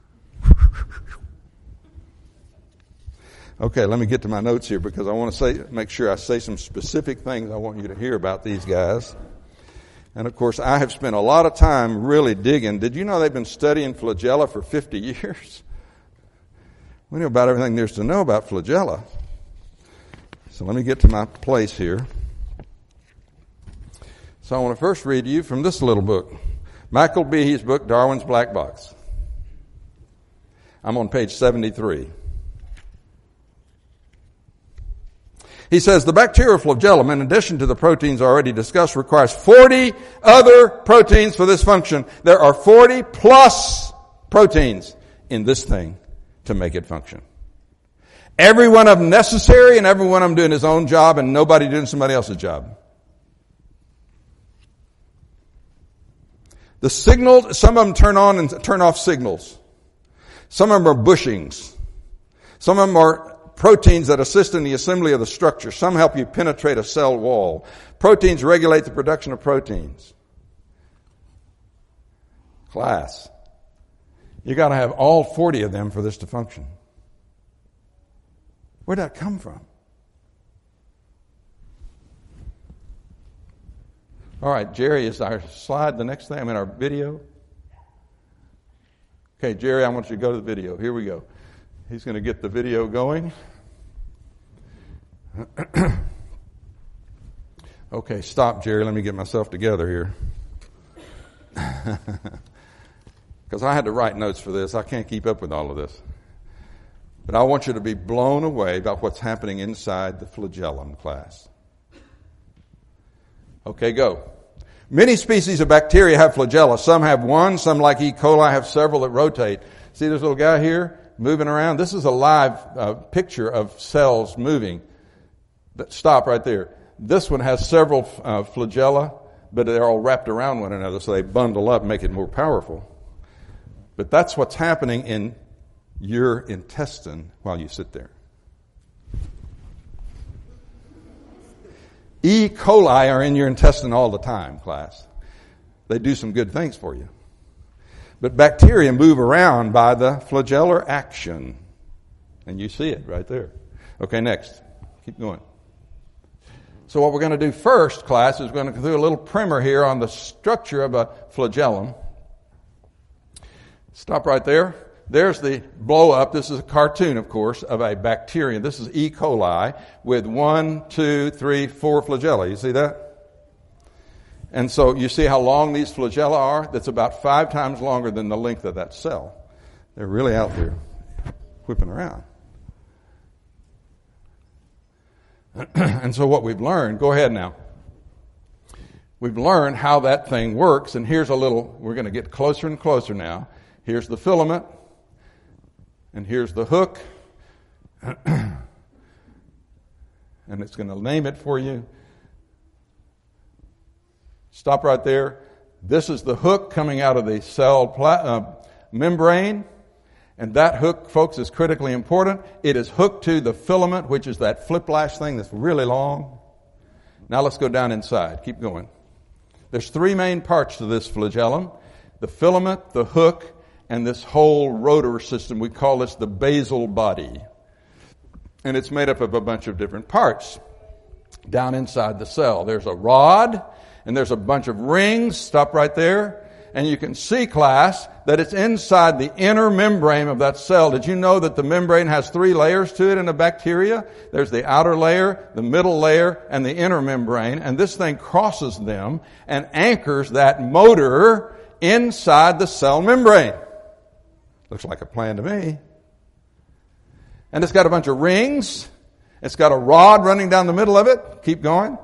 Okay, let me get to my notes here because I want to make sure I say some specific things I want you to hear about these guys. And of course, I have spent a lot of time really digging. Did you know they've been studying flagella for 50 years? We know about everything there's to know about flagella. So let me get to my place here. So I want to first read to you from this little book. Michael Behe's book, Darwin's Black Box. I'm on page 73. He says, the bacterial flagellum, in addition to the proteins already discussed, requires 40 other proteins for this function. There are 40 plus proteins in this thing to make it function. Every one of them necessary and every one of them doing his own job and nobody doing somebody else's job. The signals, some of them turn on and turn off signals. Some of them are bushings. Some of them are proteins that assist in the assembly of the structure. Some help you penetrate a cell wall. Proteins regulate the production of proteins. Class. You got to have all 40 of them for this to function. Where'd that come from? All right, Jerry, is our slide the next thing? I mean, our video? Okay, Jerry, I want you to go to the video. Here we go. He's going to get the video going. Okay, stop, Jerry. Let me get myself together here. Because I had to write notes for this. I can't keep up with all of this. But I want you to be blown away by what's happening inside the flagellum, class. Okay, go. Many species of bacteria have flagella. Some have one. Some, like E. coli, have several that rotate. See this little guy here moving around? This is a live picture of cells moving. Stop right there. This one has several flagella, but they're all wrapped around one another, so they bundle up and make it more powerful. But that's what's happening in your intestine while you sit there. E. coli are in your intestine all the time, class. They do some good things for you. But bacteria move around by the flagellar action. And you see it right there. Okay, next. Keep going. So what we're going to do first, class, is we're going to do a little primer here on the structure of a flagellum. Stop right there. There's the blow up. This is a cartoon, of course, of a bacterium. This is E. coli with 1, 2, 3, 4 flagella. You see that? And so you see how long these flagella are? That's about 5 times longer than the length of that cell. They're really out there whipping around. And so what we've learned, go ahead now. We've learned how that thing works, and here's a little, we're going to get closer and closer now. Here's the filament. And here's the hook. And it's going to name it for you. Stop right there. This is the hook coming out of the cell membrane. And that hook, folks, is critically important. It is hooked to the filament, which is that flip-lash thing that's really long. Now let's go down inside. Keep going. There's 3 main parts to this flagellum. The filament, the hook, and this whole rotor system. We call this the basal body. And it's made up of a bunch of different parts. down inside the cell. There's a rod, and there's a bunch of rings. Stop right there. And you can see, class, that it's inside the inner membrane of that cell. Did you know that the membrane has 3 layers to it in a bacteria? There's the outer layer, the middle layer, and the inner membrane. And this thing crosses them and anchors that motor inside the cell membrane. Looks like a plan to me. And it's got a bunch of rings. It's got a rod running down the middle of it. Keep going.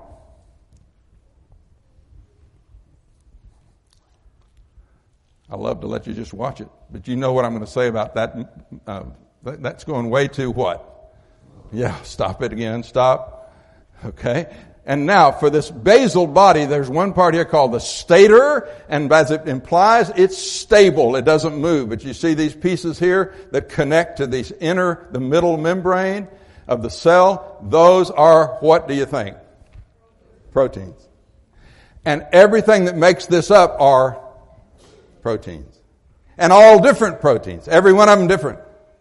I love to let you just watch it, but you know what I'm going to say about that. That's going way too what? Yeah, stop it again. Stop. Okay. And now for this basal body, there's one part here called the stator, and as it implies, it's stable. It doesn't move. But you see these pieces here that connect to the middle membrane of the cell? Those are, what do you think? Proteins. And everything that makes this up are proteins. And all different proteins. Every one of them different.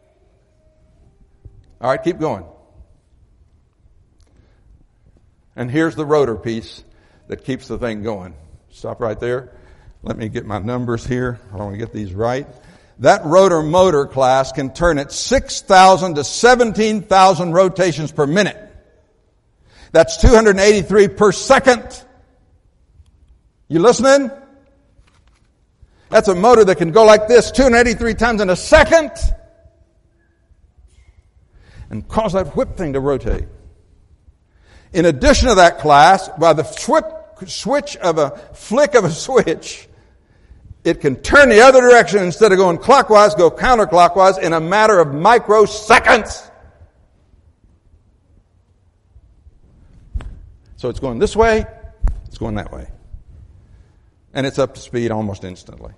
All right, keep going. And here's the rotor piece that keeps the thing going. Stop right there. Let me get my numbers here. I want to get these right. That rotor motor, class, can turn at 6,000 to 17,000 rotations per minute. That's 283 per second. You listening? That's a motor that can go like this 283 times in a second and cause that whip thing to rotate. In addition to that, class, by the switch of a flick of a switch, it can turn the other direction. Instead of going clockwise, go counterclockwise in a matter of microseconds. So it's going this way, it's going that way. And it's up to speed almost instantly.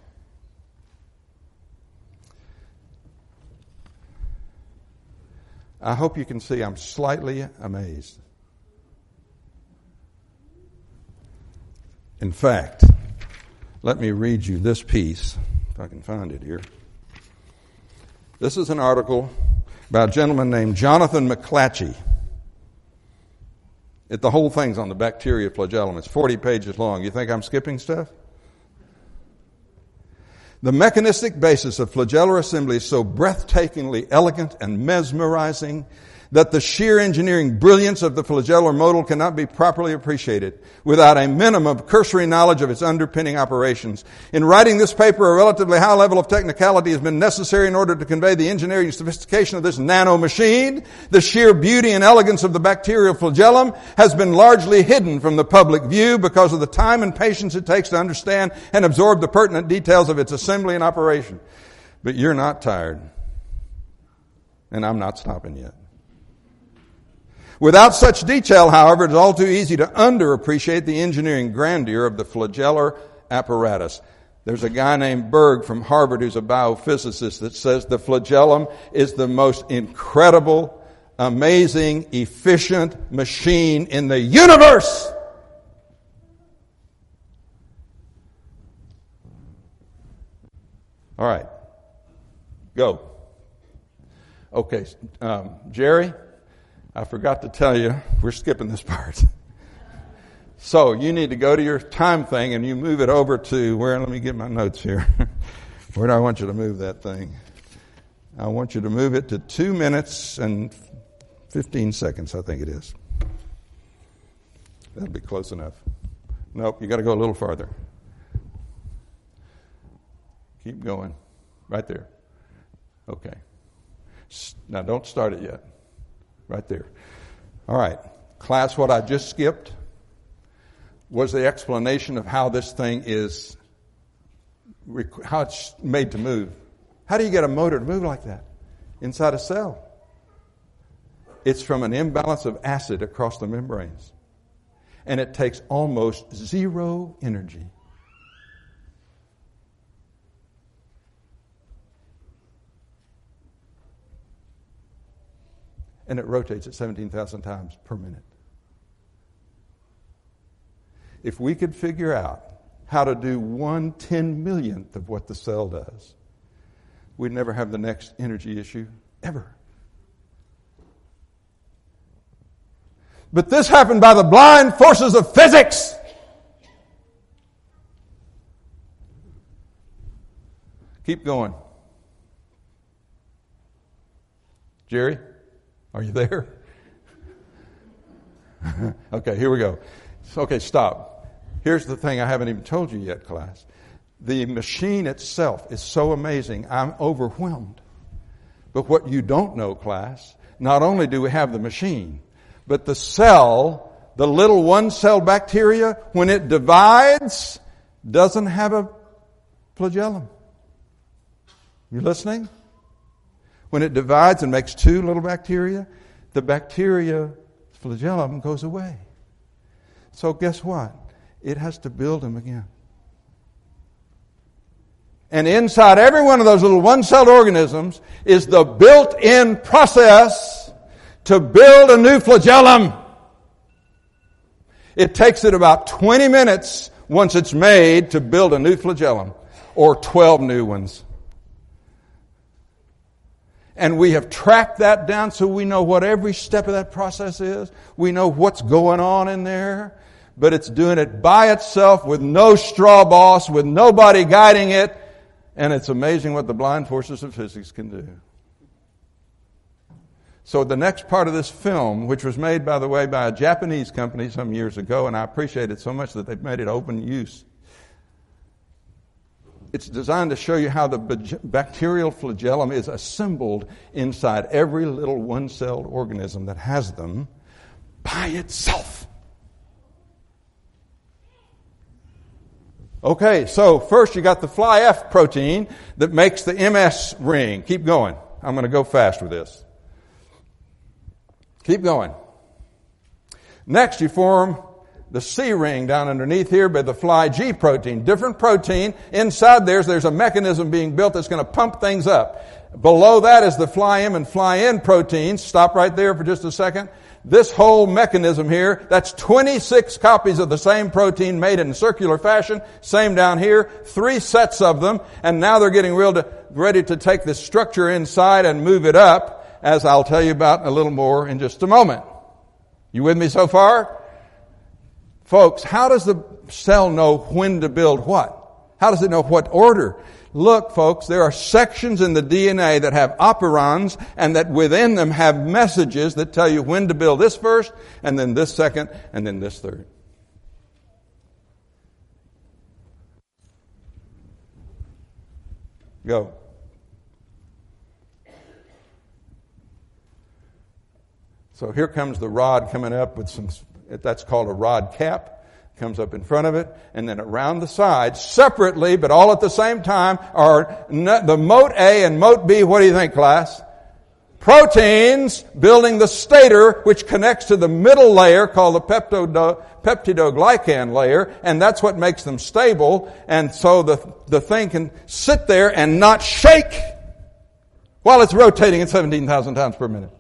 I hope you can see I'm slightly amazed. In fact, let me read you this piece, if I can find it here. This is an article about a gentleman named Jonathan McClatchy. The whole thing's on the bacteria flagellum. It's 40 pages long. You think I'm skipping stuff? The mechanistic basis of flagellar assembly is so breathtakingly elegant and mesmerizing that the sheer engineering brilliance of the flagellar modal cannot be properly appreciated without a minimum of cursory knowledge of its underpinning operations. In writing this paper, a relatively high level of technicality has been necessary in order to convey the engineering and sophistication of this nano machine. The sheer beauty and elegance of the bacterial flagellum has been largely hidden from the public view because of the time and patience it takes to understand and absorb the pertinent details of its assembly and operation. But you're not tired. And I'm not stopping yet. Without such detail, however, it is all too easy to underappreciate the engineering grandeur of the flagellar apparatus. There's a guy named Berg from Harvard who's a biophysicist that says the flagellum is the most incredible, amazing, efficient machine in the universe. All right. Go. Okay, Jerry, I forgot to tell you, we're skipping this part. So you need to go to your time thing and you move it over to where, let me get my notes here. Where do I want you to move that thing? I want you to move it to 2 minutes and 15 seconds, I think it is. That'll be close enough. Nope, you got to go a little farther. Keep going. Right there. Okay. Now don't start it yet. Right there. All right. Class, what I just skipped was the explanation of how this thing is, how it's made to move. How do you get a motor to move like that inside a cell? It's from an imbalance of acid across the membranes. And it takes almost zero energy. And it rotates at 17,000 times per minute. If we could figure out how to do 1/10,000,000th of what the cell does, we'd never have the next energy issue ever. But this happened by the blind forces of physics. Keep going. Jerry, are you there? Okay, here we go. Okay, stop. Here's the thing I haven't even told you yet, class. The machine itself is so amazing, I'm overwhelmed. But what you don't know, class, not only do we have the machine, but the cell, the little one-cell bacteria, when it divides, doesn't have a flagellum. You listening? When it divides and makes two little bacteria, the bacteria flagellum goes away. So guess what? It has to build them again. And inside every one of those little one-celled organisms is the built-in process to build a new flagellum. It takes it about 20 minutes once it's made to build a new flagellum, or 12 new ones. And we have tracked that down so we know what every step of that process is. We know what's going on in there. But it's doing it by itself with no straw boss, with nobody guiding it. And it's amazing what the blind forces of physics can do. So the next part of this film, which was made, by the way, by a Japanese company some years ago, and I appreciate it so much that they've made it open use. It's designed to show you how the bacterial flagellum is assembled inside every little one-celled organism that has them by itself. Okay, so first you got the Fly-F protein that makes the MS ring. Keep going. I'm going to go fast with this. Keep going. Next you form the C ring down underneath here by the Fly-G protein. Different protein. Inside there's a mechanism being built that's going to pump things up. Below that is the Fly-M and Fly-N proteins. Stop right there for just a second. This whole mechanism here, that's 26 copies of the same protein made in circular fashion. Same down here. 3 sets of them. And now they're getting ready to take this structure inside and move it up, as I'll tell you about a little more in just a moment. You with me so far? Folks, how does the cell know when to build what? How does it know what order? Look, folks, there are sections in the DNA that have operons and that within them have messages that tell you when to build this first, and then this second, and then this third. Go. So here comes the rod coming up with that's called a rod cap. Comes up in front of it, and then around the sides, separately, but all at the same time, are the moat A and moat B. What do you think, class? Proteins building the stator, which connects to the middle layer called the peptidoglycan layer, and that's what makes them stable. And so the thing can sit there and not shake while it's rotating at 17,000 times per minute.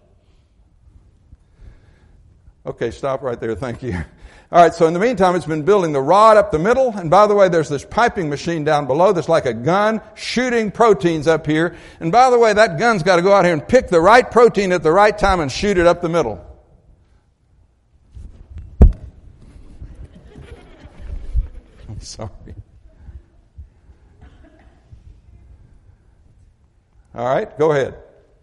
Okay, stop right there. Thank you. All right, so in the meantime, it's been building the rod up the middle. And by the way, there's this piping machine down below that's like a gun shooting proteins up here. And by the way, that gun's got to go out here and pick the right protein at the right time and shoot it up the middle. I'm sorry. All right, go ahead.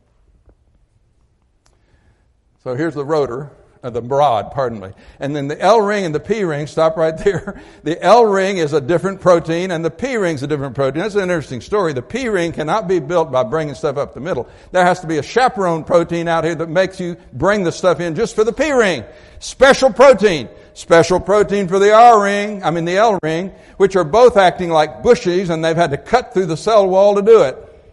So here's the rotor. The rod, pardon me. And then the L ring and the P ring, stop right there. The L ring is a different protein and the P ring is a different protein. That's an interesting story. The P ring cannot be built by bringing stuff up the middle. There has to be a chaperone protein out here that makes you bring the stuff in just for the P ring. Special protein. Special protein for the the L ring, which are both acting like bushes, and they've had to cut through the cell wall to do it.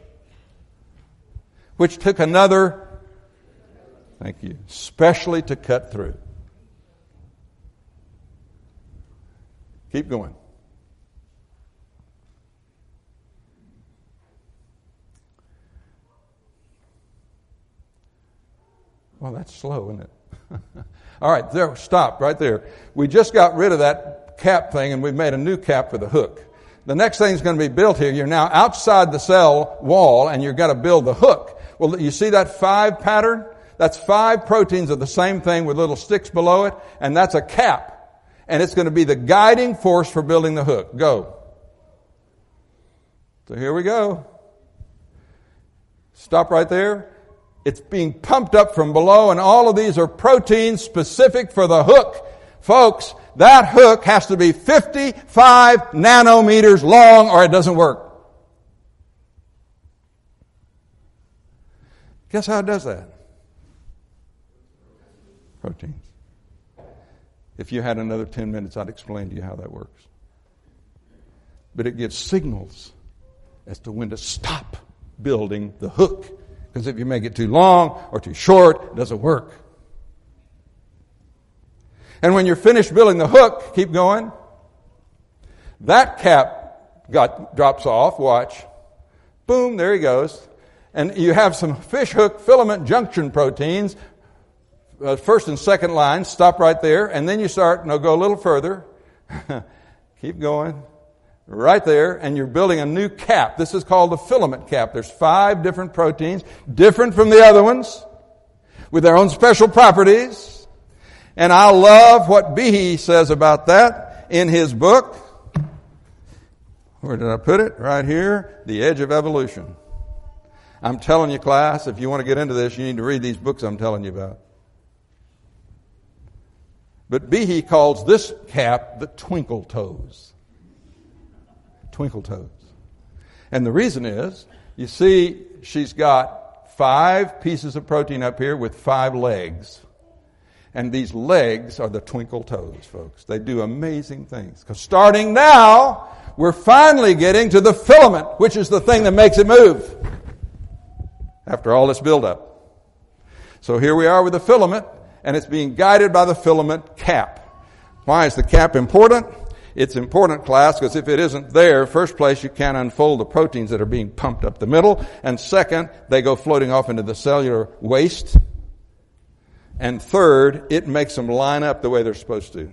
Which took another, thank you, specially to cut through. Keep going. Well, that's slow, isn't it? All right, there, stop right there. We just got rid of that cap thing and we've made a new cap for the hook. The next thing's going to be built here. You're now outside the cell wall and you've got to build the hook. Well, you see that 5 pattern? That's 5 proteins of the same thing with little sticks below it, and that's a cap. And it's going to be the guiding force for building the hook. Go. So here we go. Stop right there. It's being pumped up from below, and all of these are proteins specific for the hook. Folks, that hook has to be 55 nanometers long or it doesn't work. Guess how it does that? Proteins. If you had another 10 minutes, I'd explain to you how that works. But it gives signals as to when to stop building the hook. Because if you make it too long or too short, it doesn't work. And when you're finished building the hook, keep going. That cap drops off. Watch. Boom, there he goes. And you have some fish hook filament junction proteins, first and second line. Stop right there. And then you start, go a little further. Keep going. Right there. And you're building a new cap. This is called the filament cap. There's 5 different proteins, different from the other ones, with their own special properties. And I love what Behe says about that in his book. Where did I put it? Right here. The Edge of Evolution. I'm telling you, class, if you want to get into this, you need to read these books I'm telling you about. But Behe calls this cap the twinkle toes. Twinkle toes. And the reason is, you see, she's got 5 pieces of protein up here with 5 legs. And these legs are the twinkle toes, folks. They do amazing things. Because starting now, we're finally getting to the filament, which is the thing that makes it move. After all this buildup. So here we are with the filament, and it's being guided by the filament cap. Why is the cap important? It's important, class, because if it isn't there, first place, you can't unfold the proteins that are being pumped up the middle. And second, they go floating off into the cellular waste. And third, it makes them line up the way they're supposed to.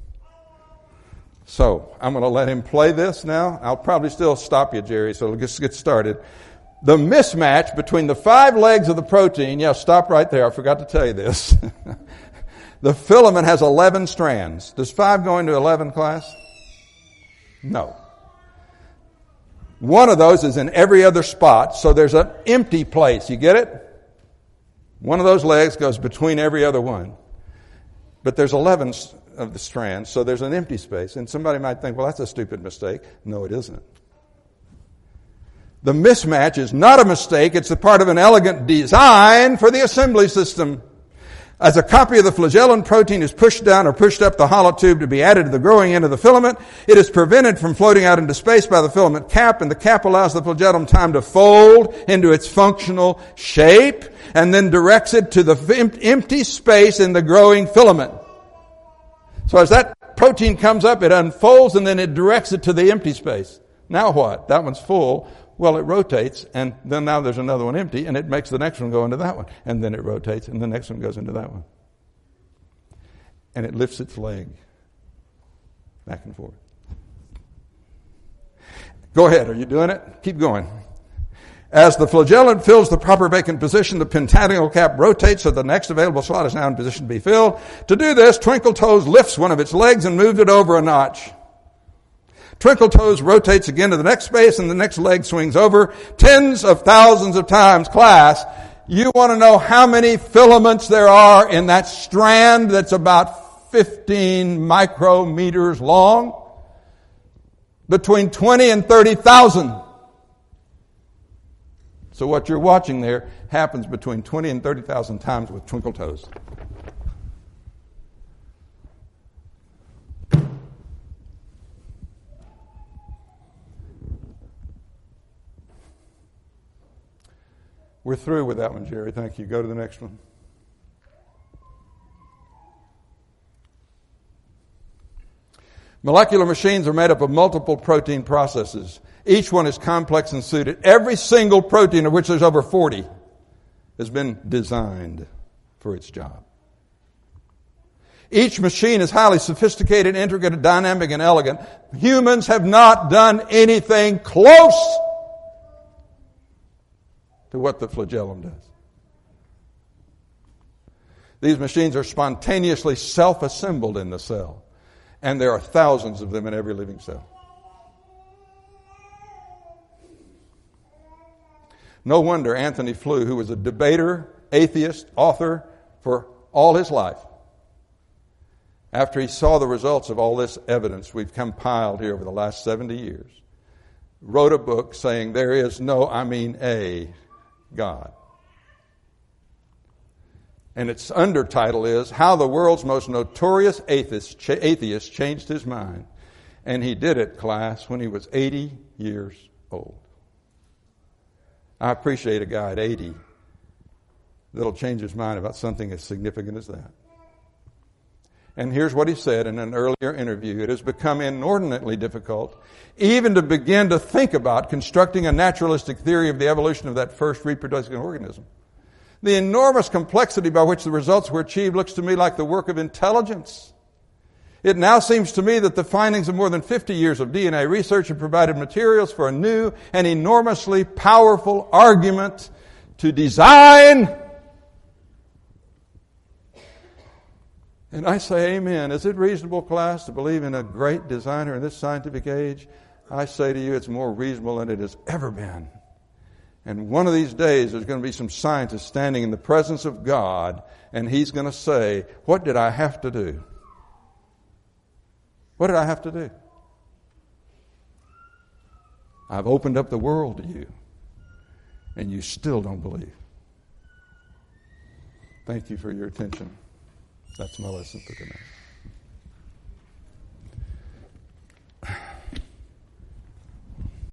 So, I'm going to let him play this now. I'll probably still stop you, Jerry, so let's get started. The mismatch between the 5 legs of the protein, stop right there. I forgot to tell you this. The filament has 11 strands. Does 5 go into 11, class? No. One of those is in every other spot, so there's an empty place. You get it? One of those legs goes between every other one. But there's 11 of the strands, so there's an empty space. And somebody might think, well, that's a stupid mistake. No, it isn't. The mismatch is not a mistake. It's a part of an elegant design for the assembly system. As a copy of the flagellin protein is pushed down or pushed up the hollow tube to be added to the growing end of the filament, it is prevented from floating out into space by the filament cap, and the cap allows the flagellum time to fold into its functional shape and then directs it to the empty space in the growing filament. So as that protein comes up, it unfolds and then it directs it to the empty space. Now what? That one's full. Well, it rotates, and then now there's another one empty, and it makes the next one go into that one. And then it rotates, and the next one goes into that one. And it lifts its leg back and forth. Go ahead. Are you doing it? Keep going. As the flagellum fills the proper vacant position, the pentagonal cap rotates so the next available slot is now in position to be filled. To do this, Twinkle Toes lifts one of its legs and moves it over a notch. Twinkle Toes rotates again to the next space, and the next leg swings over tens of thousands of times. Class, you want to know how many filaments there are in that strand that's about 15 micrometers long? Between 20 and 30,000. So what you're watching there happens between 20 and 30,000 times with Twinkle Toes. We're through with that one, Jerry. Thank you. Go to the next one. Molecular machines are made up of multiple protein processes. Each one is complex and suited. Every single protein, of which there's over 40, has been designed for its job. Each machine is highly sophisticated, intricate, dynamic, and elegant. Humans have not done anything close to what the flagellum does. These machines are spontaneously self-assembled in the cell. And there are thousands of them in every living cell. No wonder Anthony Flew, who was a debater, atheist, author for all his life, after he saw the results of all this evidence we've compiled here over the last 70 years, wrote a book saying there is no, a God. And its undertitle is How the World's Most Notorious Atheist Changed His Mind. And he did it, class, when he was 80 years old. I appreciate a guy at 80 that'll change his mind about something as significant as that. And here's what he said in an earlier interview. It has become inordinately difficult even to begin to think about constructing a naturalistic theory of the evolution of that first reproducing organism. The enormous complexity by which the results were achieved looks to me like the work of intelligence. It now seems to me that the findings of more than 50 years of DNA research have provided materials for a new and enormously powerful argument to design. And I say amen. Is it reasonable, class, to believe in a great designer in this scientific age? I say to you, it's more reasonable than it has ever been. And one of these days, there's going to be some scientist standing in the presence of God, and he's going to say, what did I have to do? What did I have to do? I've opened up the world to you, and you still don't believe. Thank you for your attention. That's my lesson for tonight.